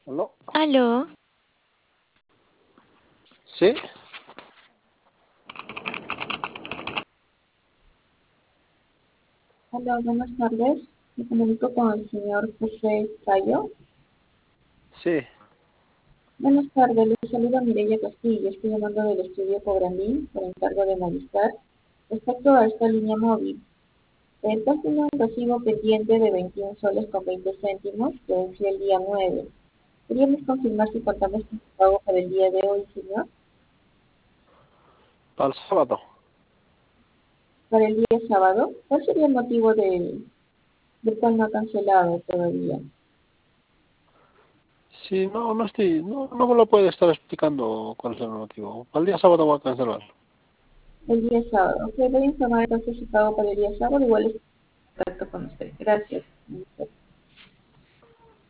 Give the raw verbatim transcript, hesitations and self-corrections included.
¿Aló? Aló, ¿Sí? Hola, buenas tardes. Me comunico con el señor José Cayo. Sí. Buenas tardes, les saluda Mireya Castillo. Estoy llamando del estudio Cobrandín por encargo de Movistar respecto a esta línea móvil. El tiene un recibo pendiente de veintiún soles con veinte céntimos que venció el día nueve. Queríamos confirmar si contamos con su pago para el día de hoy, señor. Para el sábado. Para el día sábado, ¿cuál sería el motivo del, del cual no ha cancelado todavía? Sí, no, no estoy, no, no me lo puede estar explicando cuál es el motivo. Para el día sábado voy a cancelar. El día sábado. Ok, voy a informar entonces si pago para el día sábado. Igual es contacto con usted. Gracias.